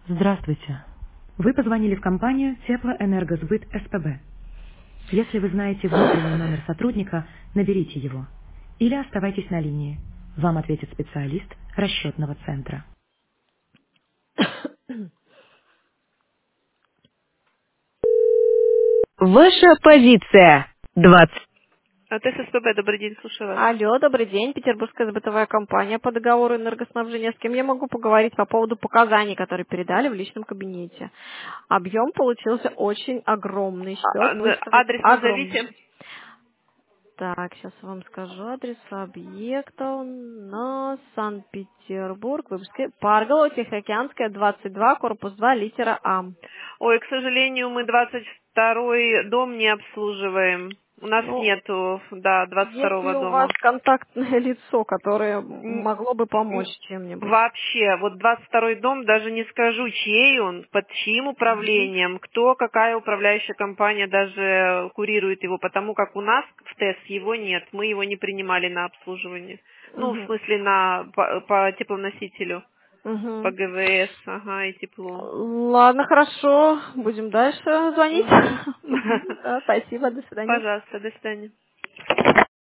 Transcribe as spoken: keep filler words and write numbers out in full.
Здравствуйте. Вы позвонили в компанию Теплоэнергосбыт СПБ. Если вы знаете внутренний номер сотрудника, наберите его. Или оставайтесь на линии. Вам ответит специалист расчетного центра. Ваша позиция. двадцать. От ССПБ, добрый день, слушаю вас. Алло, добрый день. Петербургская сбытовая компания по договору энергоснабжения. С кем я могу поговорить по поводу показаний, которые передали в личном кабинете? Объем получился очень огромный. А, Счет а, выставлен Адрес назовите. огромный. Так, сейчас вам скажу адрес объекта. У нас Санкт-Петербург, выпуск Парголова, Тихоокеанская, двадцать два, корпус два, литера А. Ой, к сожалению, мы двадцать второй дом не обслуживаем. У нас Ну, нету, да, двадцать есть второго ли у вас дома. контактное лицо, которое Н- могло бы помочь н- чем-нибудь? Вообще, вот двадцать второй дом, даже не скажу, чей он, под чьим Мгм. управлением, кто, какая управляющая компания даже курирует его, потому как у нас в ТЭС его нет, мы его не принимали на обслуживание. Ну, в Мгм. смысле, на, по, по теплоносителю, по Мгм. ГВС, ага, и тепло. Ладно, хорошо. Будем дальше звонить. Мгм. Мгм. Да, спасибо, до свидания. Пожалуйста, до свидания.